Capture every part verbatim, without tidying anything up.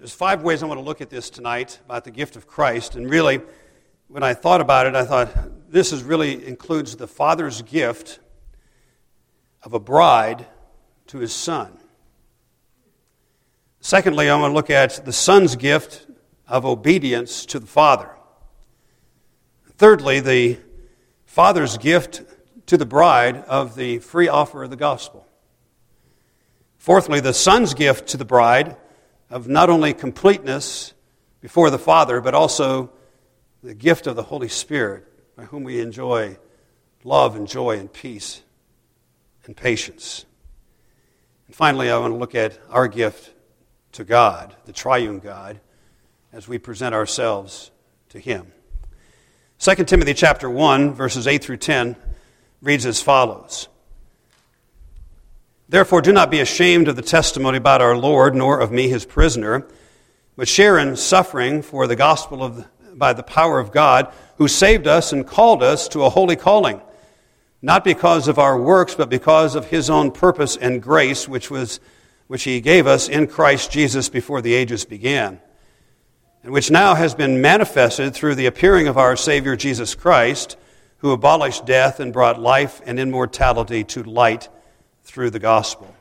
There's five ways I want to look at this tonight about the gift of Christ. And really, when I thought about it, I thought this is really includes the Father's gift of a bride to his Son. Secondly, I want to look at the Son's gift of obedience to the Father. Thirdly, the Father's gift to the bride of the free offer of the gospel. Fourthly, the Son's gift to the bride of not only completeness before the Father, but also the gift of the Holy Spirit, by whom we enjoy love and joy and peace and patience. And finally, I want to look at our gift to God, the triune God, as we present ourselves to Him. Second Timothy chapter one, verses eight through ten, reads as follows. Therefore, do not be ashamed of the testimony about our Lord, nor of me, his prisoner, but share in suffering for the gospel of the, by the power of God, who saved us and called us to a holy calling, not because of our works, but because of his own purpose and grace, which was which he gave us in Christ Jesus before the ages began, and which now has been manifested through the appearing of our Savior Jesus Christ, who abolished death and brought life and immortality to light through the gospel.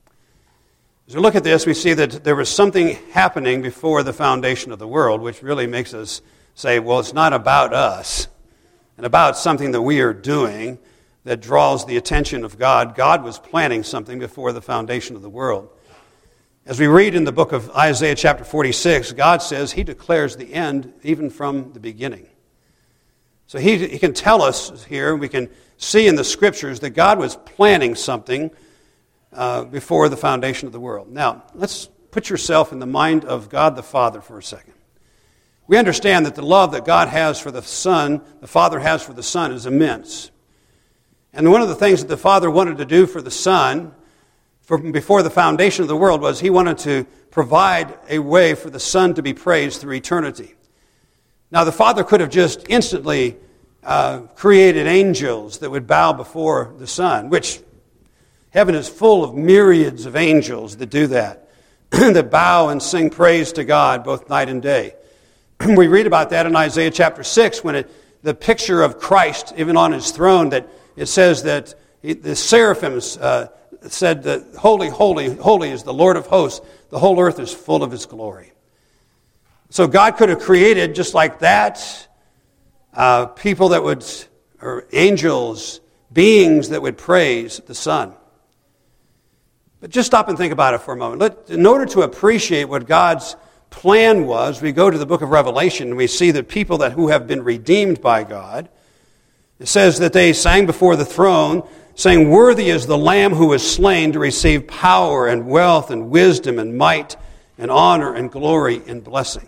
As we look at this, we see that there was something happening before the foundation of the world, which really makes us say, well, it's not about us and about something that we are doing that draws the attention of God. God was planning something before the foundation of the world. As we read in the book of Isaiah chapter forty-six, God says he declares the end even from the beginning. So he, he can tell us here, we can see in the Scriptures that God was planning something uh, before the foundation of the world. Now, let's put yourself in the mind of God the Father for a second. We understand that the love that God has for the Son, the Father has for the Son, is immense. And one of the things that the Father wanted to do for the Son from before the foundation of the world was he wanted to provide a way for the Son to be praised through eternity. Now, the Father could have just instantly uh, created angels that would bow before the Son, which heaven is full of myriads of angels that do that, that bow and sing praise to God both night and day. We read about that in Isaiah chapter six when it, the picture of Christ, even on his throne, that it says that the seraphims uh, said that holy, holy, holy is the Lord of hosts. The whole earth is full of his glory. So God could have created, just like that, uh, people that would, or angels, beings that would praise the Son. But just stop and think about it for a moment. Let, in order to appreciate what God's plan was, we go to the book of Revelation and we see that people that who have been redeemed by God, it says that they sang before the throne, saying, "Worthy is the Lamb who was slain to receive power and wealth and wisdom and might and honor and glory and blessing."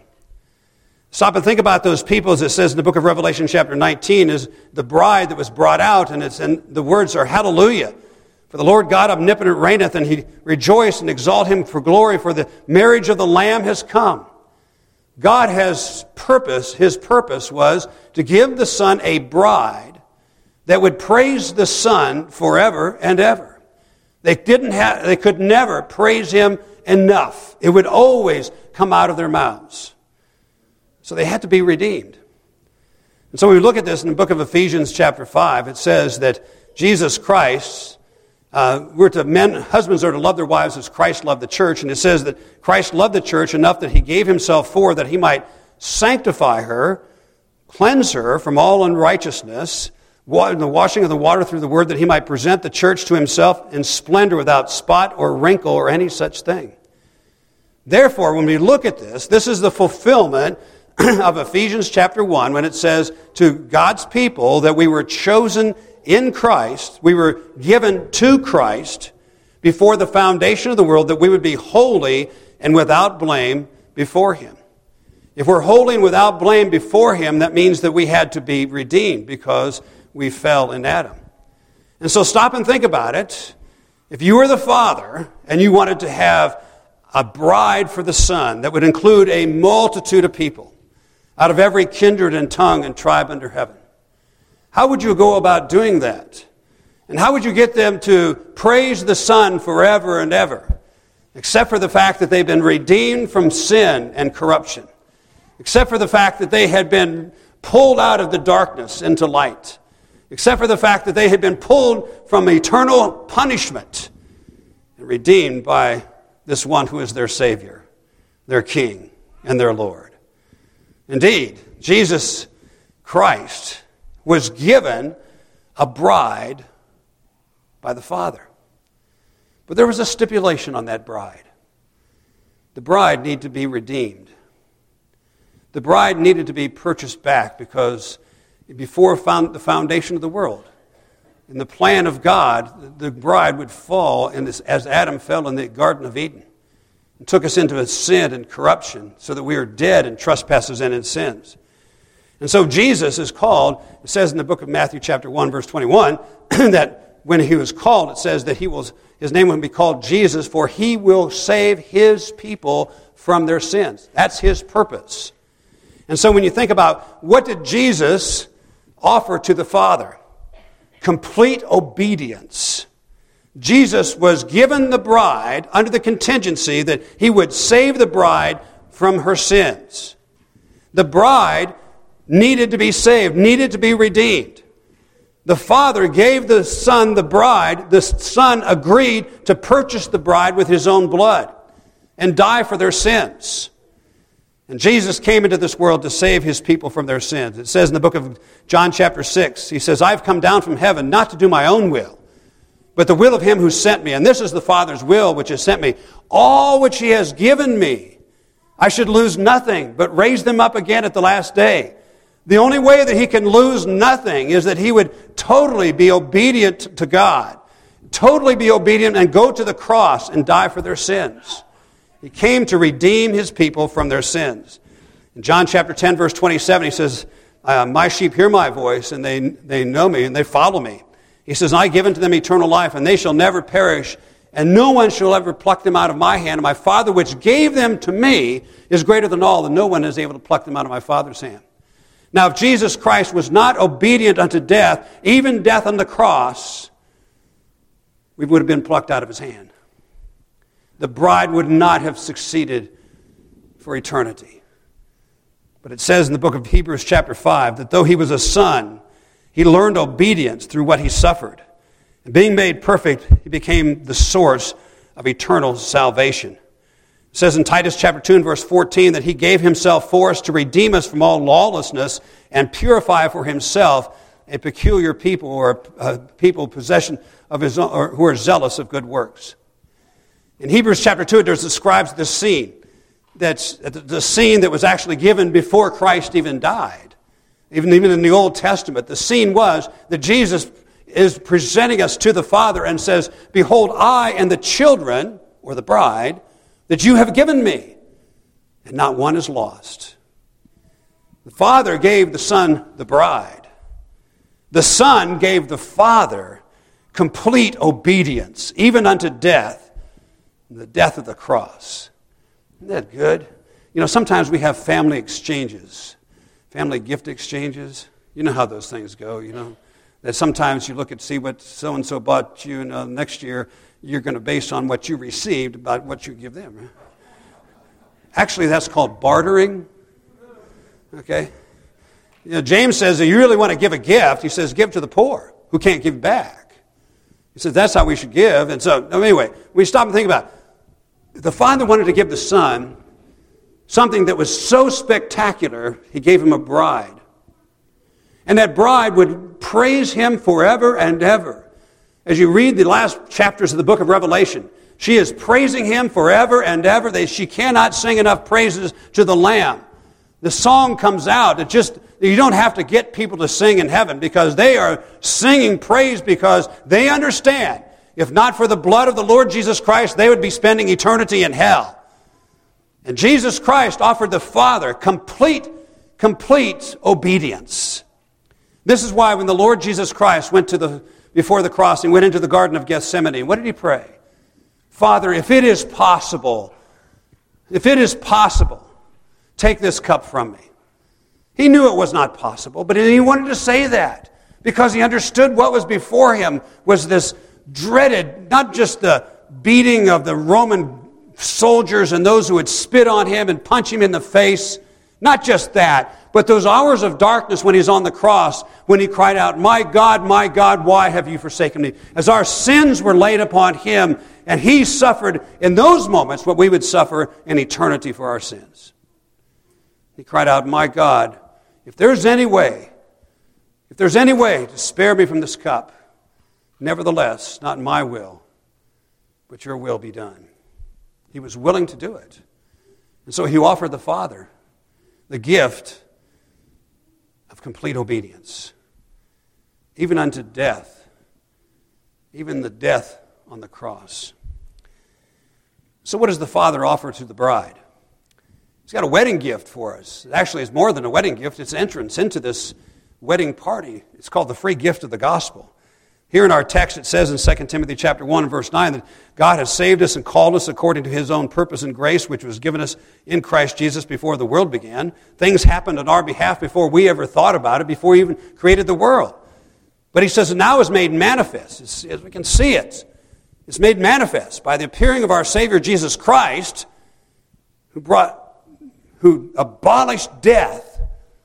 Stop and think about those people, as it says in the book of Revelation chapter nineteen, is the bride that was brought out, and it's and the words are, "Hallelujah, for the Lord God omnipotent reigneth, and he rejoice and exalt him for glory, for the marriage of the Lamb has come." God has purpose, his purpose was to give the Son a bride that would praise the Son forever and ever. They didn't have, they could never praise him enough. It would always come out of their mouths. So they had to be redeemed. And so we look at this in the book of Ephesians chapter five. It says that Jesus Christ, uh, we're to men, husbands are to love their wives as Christ loved the church. And it says that Christ loved the church enough that he gave himself for her, that he might sanctify her, cleanse her from all unrighteousness, in the washing of the water through the word, that he might present the church to himself in splendor without spot or wrinkle or any such thing. Therefore, when we look at this, this is the fulfillment of Ephesians chapter one, when it says to God's people that we were chosen in Christ, we were given to Christ before the foundation of the world, that we would be holy and without blame before him. If we're holy and without blame before him, that means that we had to be redeemed because we fell in Adam. And so stop and think about it. If you were the Father and you wanted to have a bride for the Son that would include a multitude of people out of every kindred and tongue and tribe under heaven, how would you go about doing that? And how would you get them to praise the Son forever and ever? except for the fact that they've been redeemed from sin and corruption, except for the fact that they had been pulled out of the darkness into light, except for the fact that they had been pulled from eternal punishment and redeemed by this one who is their Savior, their King, and their Lord. Indeed, Jesus Christ was given a bride by the Father. But there was a stipulation on that bride. The bride needed to be redeemed. The bride needed to be purchased back because before the foundation of the world, in the plan of God, the bride would fall in this, as Adam fell in the Garden of Eden and took us into a sin and corruption so that we are dead in trespasses and in sins. And so Jesus is called, it says in the book of Matthew chapter one, verse twenty-one, that when he was called, it says that he will, his name will be called Jesus, for he will save his people from their sins. That's his purpose. And so when you think about what did Jesus offer to the Father? Complete obedience. Jesus was given the bride under the contingency that he would save the bride from her sins. The bride needed to be saved, needed to be redeemed. The Father gave the Son the bride. The Son agreed to purchase the bride with his own blood and die for their sins. And Jesus came into this world to save his people from their sins. It says in the book of John chapter six, he says, I've come down from heaven not to do my own will, but the will of him who sent me. And this is the Father's will which has sent me. All which he has given me, I should lose nothing, but raise them up again at the last day. The only way that he can lose nothing is that he would totally be obedient to God, totally be obedient and go to the cross and die for their sins. He came to redeem his people from their sins. In John chapter ten, verse twenty-seven, he says, uh, my sheep hear my voice, and they, they know me, and they follow me. He says, I give unto them eternal life, and they shall never perish, and no one shall ever pluck them out of my hand. And my Father which gave them to me is greater than all, and no one is able to pluck them out of my Father's hand. Now, if Jesus Christ was not obedient unto death, even death on the cross, we would have been plucked out of his hand. The bride would not have succeeded for eternity. But it says in the book of Hebrews chapter five that though he was a son, he learned obedience through what he suffered. And being made perfect, he became the source of eternal salvation. It says in Titus chapter two and verse fourteen that he gave himself for us to redeem us from all lawlessness and purify for himself a peculiar people, or a people possession of his own, or who are zealous of good works. In Hebrews chapter two, it describes the scene. That's the scene that was actually given before Christ even died. Even, even in the Old Testament, the scene was that Jesus is presenting us to the Father and says, behold, I and the children, or the bride, that you have given me, and not one is lost. The Father gave the Son the bride. The Son gave the Father complete obedience, even unto death, the death of the cross. Isn't that good? You know, sometimes we have family exchanges, family gift exchanges. You know how those things go, you know. That sometimes you look and see what so-and-so bought you, and uh, next year you're going to base on what you received about what you give them. Right? Actually, that's called bartering. Okay? You know, James says if you really want to give a gift, he says give to the poor who can't give back. He says that's how we should give. And so, anyway, we stop and think about it. The Father wanted to give the Son something that was so spectacular, he gave him a bride. And that bride would praise him forever and ever. As you read the last chapters of the book of Revelation, she is praising him forever and ever. They, she cannot sing enough praises to the Lamb. The song comes out. It just, you don't have to get people to sing in heaven because they are singing praise because they understand if not for the blood of the Lord Jesus Christ, they would be spending eternity in hell. And Jesus Christ offered the Father complete, complete obedience. This is why when the Lord Jesus Christ went to the before the cross and went into the Garden of Gethsemane, what did he pray? Father, if it is possible, if it is possible, take this cup from me. He knew it was not possible, but he wanted to say that because he understood what was before him was this dreaded, not just the beating of the Roman soldiers and those who would spit on him and punch him in the face. Not just that, but those hours of darkness when he's on the cross, when he cried out, "My God, my God, why have you forsaken me?" As our sins were laid upon him, and he suffered in those moments what we would suffer in eternity for our sins. He cried out, "My God, if there's any way, if there's any way to spare me from this cup, nevertheless, not my will, but your will be done." He was willing to do it. And so he offered the Father the gift of complete obedience, even unto death, even the death on the cross. So what does the Father offer to the bride? He's got a wedding gift for us. Actually, it's more than a wedding gift. It's entrance into this wedding party. It's called the free gift of the gospel. Here in our text it says in Second Timothy chapter one and verse nine that God has saved us and called us according to his own purpose and grace, which was given us in Christ Jesus before the world began. Things happened on our behalf before we ever thought about it, before he even created the world. But he says it now is made manifest. It's, as we can see it, it's made manifest by the appearing of our Savior Jesus Christ, who brought, who abolished death.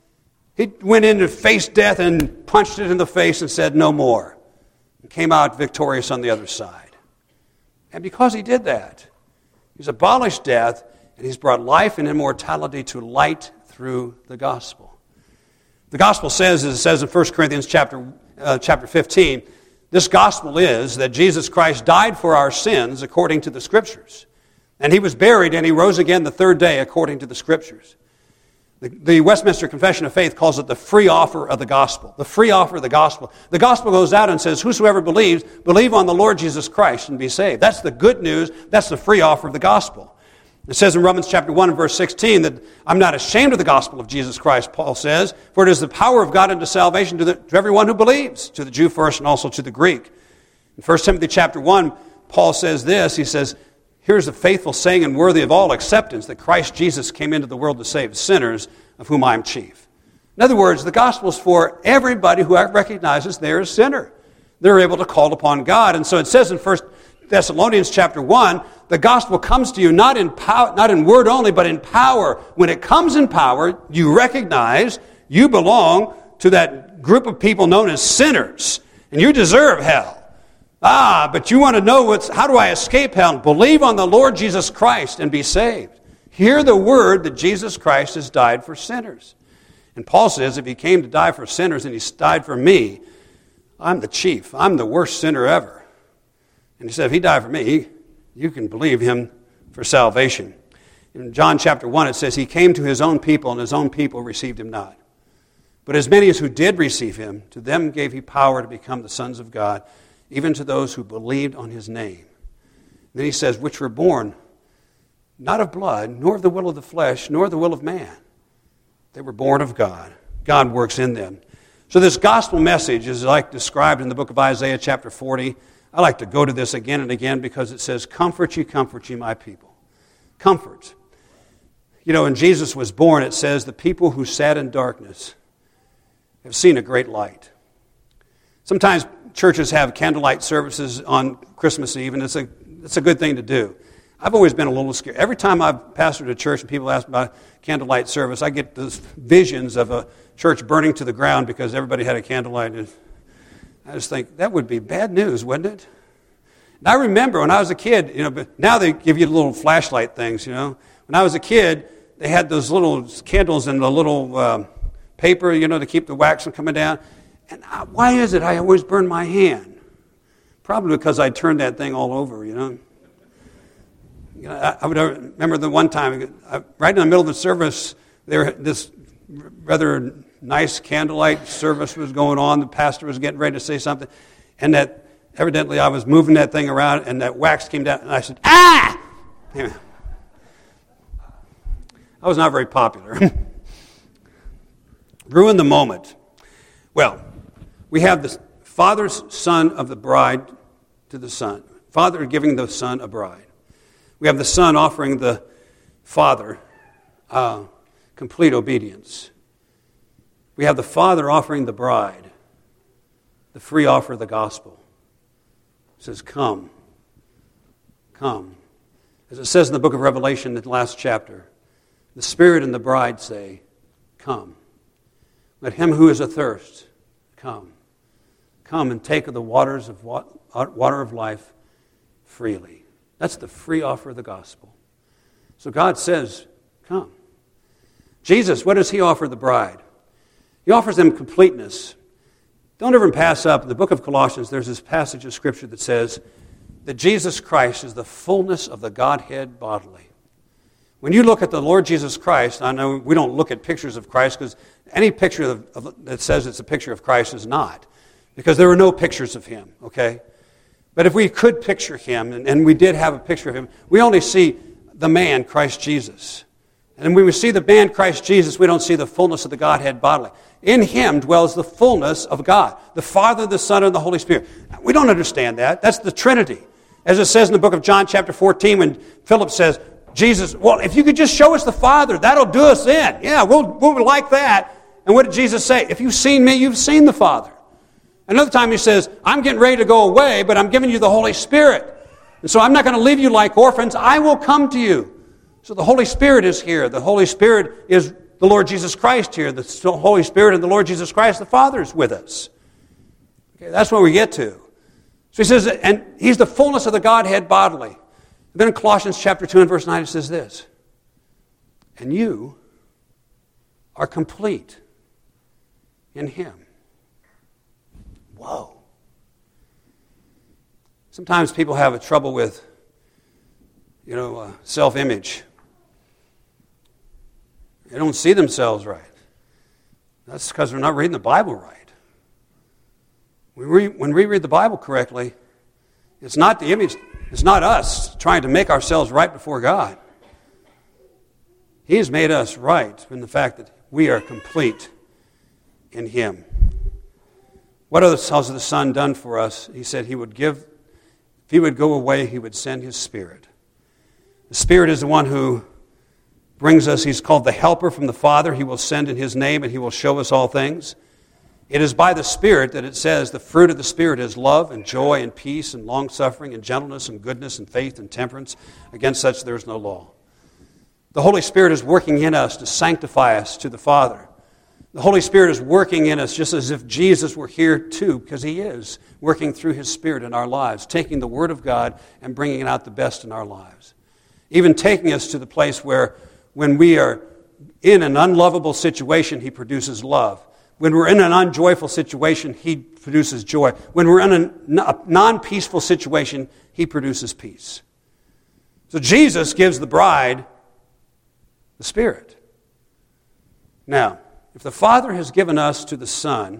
He went in and faced death and punched it in the face and said, "No more." And came out victorious on the other side. And because he did that, he's abolished death and he's brought life and immortality to light through the gospel. The gospel says, as it says in First Corinthians chapter, uh, chapter fifteen, this gospel is that Jesus Christ died for our sins according to the Scriptures. And he was buried and he rose again the third day according to the Scriptures. The, the Westminster Confession of Faith calls it the free offer of the gospel. The free offer of the gospel. The gospel goes out and says, whosoever believes, believe on the Lord Jesus Christ and be saved. That's the good news. That's the free offer of the gospel. It says in Romans chapter one and verse sixteen that I'm not ashamed of the gospel of Jesus Christ, Paul says, for it is the power of God unto salvation to, the, to everyone who believes, to the Jew first and also to the Greek. In First Timothy chapter one, Paul says this, he says, here's a faithful saying and worthy of all acceptance, that Christ Jesus came into the world to save sinners, of whom I am chief. In other words, the gospel is for everybody who recognizes they're a sinner. They're able to call upon God. And so it says in First Thessalonians chapter one, the gospel comes to you not in power, not in word only, but in power. When it comes in power, you recognize you belong to that group of people known as sinners, and you deserve hell. Ah, but you want to know what's, how do I escape hell? Believe on the Lord Jesus Christ and be saved. Hear the word that Jesus Christ has died for sinners. And Paul says if he came to die for sinners and he died for me, I'm the chief. I'm the worst sinner ever. And he said if he died for me, you can believe him for salvation. In John chapter one it says he came to his own people and his own people received him not. But as many as who did receive him, to them gave he power to become the sons of God, even to those who believed on his name. And then he says, which were born not of blood, nor of the will of the flesh, nor the will of man. They were born of God. God works in them. So this gospel message is like described in the book of Isaiah chapter forty. I like to go to this again and again because it says, comfort ye, comfort ye, my people. Comfort. You know, when Jesus was born, it says, the people who sat in darkness have seen a great light. Sometimes churches have candlelight services on Christmas Eve, and it's a, it's a good thing to do. I've always been a little scared. Every time I've pastored a church and people ask about candlelight service, I get those visions of a church burning to the ground because everybody had a candlelight. And I just think, that would be bad news, wouldn't it? And I remember when I was a kid, you know, but now they give you little flashlight things, you know. When I was a kid, they had those little candles in the little uh, paper, you know, to keep the wax from coming down. And I, why is it I always burn my hand? Probably because I turned that thing all over, you know. You know, I, I would remember the one time, right in the middle of the service, there this rather nice candlelight service was going on. The pastor was getting ready to say something, and that evidently I was moving that thing around, and that wax came down, and I said, "Ah!" Anyway, I was not very popular. Ruined the moment. Well, we have the father's son of the bride to the son. Father giving the son a bride. We have the son offering the father uh, complete obedience. We have the father offering the bride the free offer of the gospel. It says, come, come. As it says in the book of Revelation, in the last chapter, the Spirit and the bride say, "Come. Let him who is athirst come. Come and take of the waters of wa- water of life freely." That's the free offer of the gospel. So God says, come. Jesus, what does he offer the bride? He offers them completeness. Don't ever pass up, in the book of Colossians, there's this passage of Scripture that says that Jesus Christ is the fullness of the Godhead bodily. When you look at the Lord Jesus Christ, I know we don't look at pictures of Christ because any picture of, of, that says it's a picture of Christ is not. Because there are no pictures of him, okay? But if we could picture him, and, and we did have a picture of him, we only see the man, Christ Jesus. And when we see the man, Christ Jesus, we don't see the fullness of the Godhead bodily. In him dwells the fullness of God, the Father, the Son, and the Holy Spirit. We don't understand that. That's the Trinity. As it says in the book of John chapter fourteen, when Philip says, Jesus, well, if you could just show us the Father, that'll do us in. Yeah, we'll, we'll like that. And what did Jesus say? If you've seen me, you've seen the Father. Another time he says, I'm getting ready to go away, but I'm giving you the Holy Spirit. And so I'm not going to leave you like orphans. I will come to you. So the Holy Spirit is here. The Holy Spirit is the Lord Jesus Christ here. The Holy Spirit and the Lord Jesus Christ, the Father, is with us. Okay, that's where we get to. So he says, and he's the fullness of the Godhead bodily. And then in Colossians chapter two and verse nine it says this, and you are complete in him. Whoa. Sometimes people have a trouble with, you know, uh, self-image. They don't see themselves right. That's because they're not reading the Bible right. When we, when we read the Bible correctly, it's not the image, it's not us trying to make ourselves right before God. He has made us right in the fact that we are complete in him. What else has the Son done for us? He said he would give, if he would go away, he would send his Spirit. The Spirit is the one who brings us, he's called the Helper from the Father. He will send in his name and he will show us all things. It is by the Spirit that it says the fruit of the Spirit is love and joy and peace and long-suffering and gentleness and goodness and faith and temperance. Against such there is no law. The Holy Spirit is working in us to sanctify us to the Father. The Holy Spirit is working in us just as if Jesus were here too, because he is working through his Spirit in our lives, taking the Word of God and bringing out the best in our lives. Even taking us to the place where when we are in an unlovable situation, he produces love. When we're in an unjoyful situation, he produces joy. When we're in a non-peaceful situation, he produces peace. So Jesus gives the bride the Spirit. Now, if the Father has given us to the Son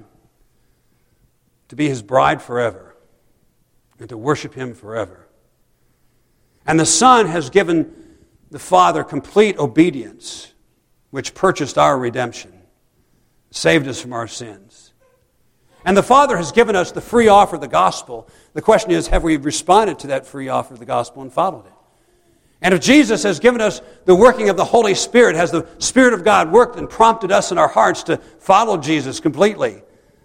to be his bride forever and to worship him forever, and the Son has given the Father complete obedience, which purchased our redemption, saved us from our sins, and the Father has given us the free offer of the gospel, the question is, have we responded to that free offer of the gospel and followed it? And if Jesus has given us the working of the Holy Spirit, has the Spirit of God worked and prompted us in our hearts to follow Jesus completely?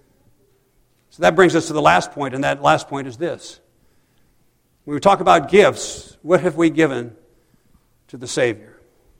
So that brings us to the last point, and that last point is this. When we talk about gifts, what have we given to the Savior?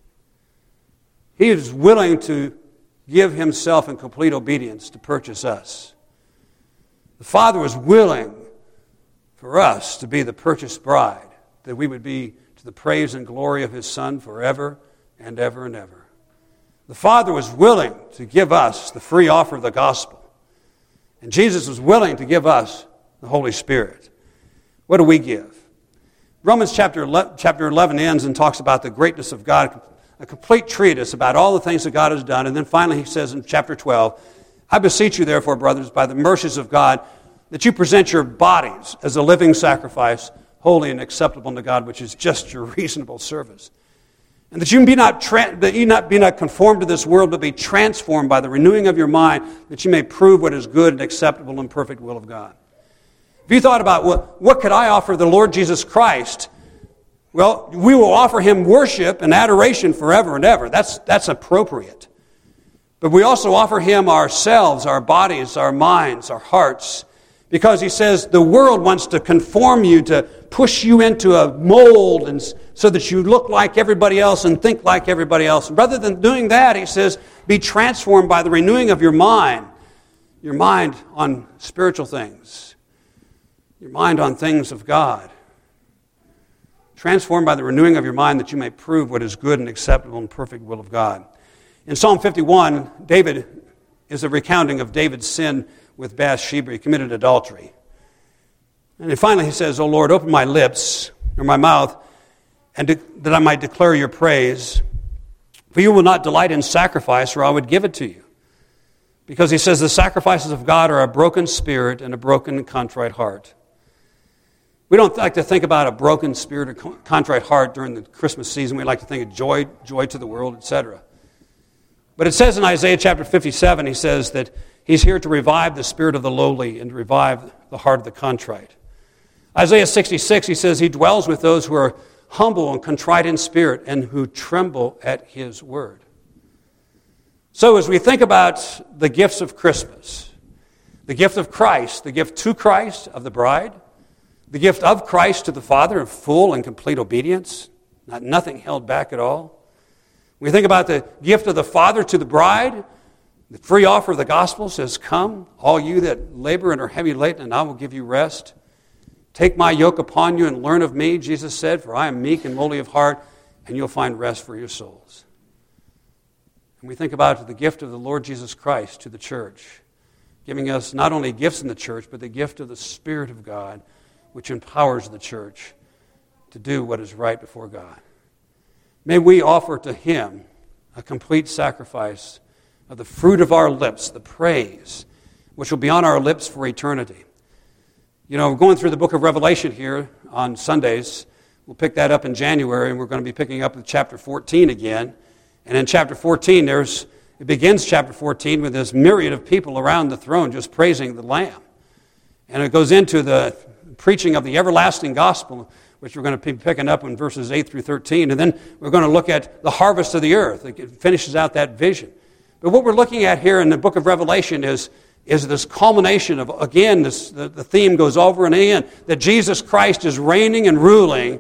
He is willing to give himself in complete obedience to purchase us. The Father was willing for us to be the purchased bride, that we would be to the praise and glory of his Son forever and ever and ever. The Father was willing to give us the free offer of the gospel. And Jesus was willing to give us the Holy Spirit. What do we give? Romans chapter eleven ends and talks about the greatness of God, a complete treatise about all the things that God has done. And then finally he says in chapter twelve, I beseech you therefore, brothers, by the mercies of God, that you present your bodies as a living sacrifice, holy and acceptable unto God, which is just your reasonable service. And that you be not tra- that you not be not conformed to this world, but be transformed by the renewing of your mind, that you may prove what is good and acceptable and perfect will of God. If you thought about, well, what could I offer the Lord Jesus Christ? Well, we will offer him worship and adoration forever and ever. That's, that's appropriate. But we also offer him ourselves, our bodies, our minds, our hearts, Because he says the world wants to conform you, to push you into a mold, and so that you look like everybody else and think like everybody else. And rather than doing that, he says, be transformed by the renewing of your mind. Your mind on spiritual things. Your mind on things of God. Transformed by the renewing of your mind that you may prove what is good and acceptable and perfect will of God. In Psalm fifty-one, David is a recounting of David's sin with Bathsheba. He committed adultery. And then finally he says, O Lord, open my lips, or my mouth, and de- that I might declare your praise. For you will not delight in sacrifice, or I would give it to you. Because he says the sacrifices of God are a broken spirit and a broken and contrite heart. We don't like to think about a broken spirit or contrite heart during the Christmas season. We like to think of joy, joy to the world, et cetera. But it says in Isaiah chapter fifty-seven, he says that he's here to revive the spirit of the lowly and to revive the heart of the contrite. Isaiah sixty-six, he says he dwells with those who are humble and contrite in spirit and who tremble at his word. So as we think about the gifts of Christmas, the gift of Christ, the gift to Christ of the bride, the gift of Christ to the Father in full and complete obedience, not nothing held back at all. We think about the gift of the Father to the bride. The free offer of the gospel says, come, all you that labor and are heavy laden, and I will give you rest. Take my yoke upon you and learn of me, Jesus said, for I am meek and lowly of heart, and you'll find rest for your souls. And we think about the gift of the Lord Jesus Christ to the church, giving us not only gifts in the church, but the gift of the Spirit of God, which empowers the church to do what is right before God. May we offer to him a complete sacrifice of the fruit of our lips, the praise, which will be on our lips for eternity. You know, we're going through the book of Revelation here on Sundays. We'll pick that up in January, and we're going to be picking up with chapter fourteen again. And in chapter fourteen, there's it begins chapter fourteen with this myriad of people around the throne just praising the Lamb. And it goes into the preaching of the everlasting gospel, which we're going to be picking up in verses eight through thirteen. And then we're going to look at the harvest of the earth. It finishes out that vision. But what we're looking at here in the book of Revelation is, is this culmination of, again, this, the, the theme goes over and in, that Jesus Christ is reigning and ruling,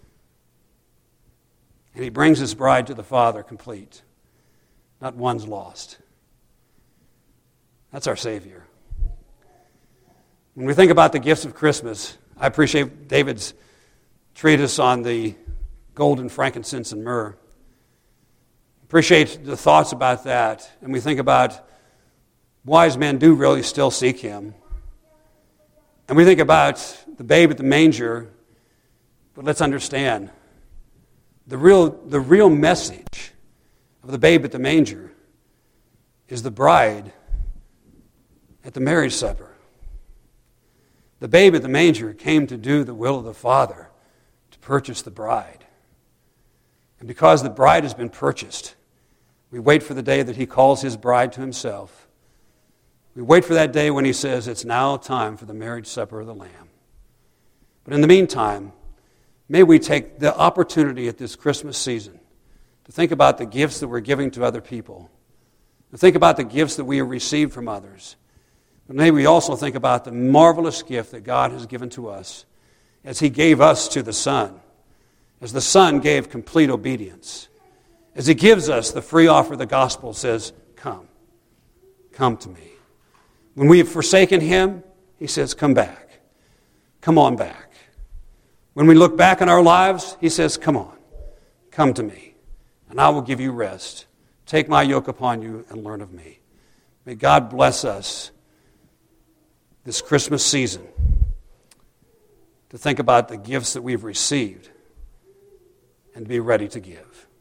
and he brings his bride to the Father complete. Not one's lost. That's our Savior. When we think about the gifts of Christmas, I appreciate David's treatise on the golden frankincense and myrrh. Appreciate the thoughts about that. And we think about wise men do really still seek him. And we think about the babe at the manger. But let's understand, the real, the real message of the babe at the manger is the bride at the marriage supper. The babe at the manger came to do the will of the Father, to purchase the bride. And because the bride has been purchased, we wait for the day that he calls his bride to himself. We wait for that day when he says, it's now time for the marriage supper of the Lamb. But in the meantime, may we take the opportunity at this Christmas season to think about the gifts that we're giving to other people, to think about the gifts that we have received from others. But may we also think about the marvelous gift that God has given to us as he gave us to the Son, as the Son gave complete obedience. As he gives us the free offer of the gospel, says, come, come to me. When we have forsaken him, he says, come back. Come on back. When we look back on our lives, he says, come on, come to me, and I will give you rest. Take my yoke upon you and learn of me. May God bless us this Christmas season to think about the gifts that we've received and be ready to give.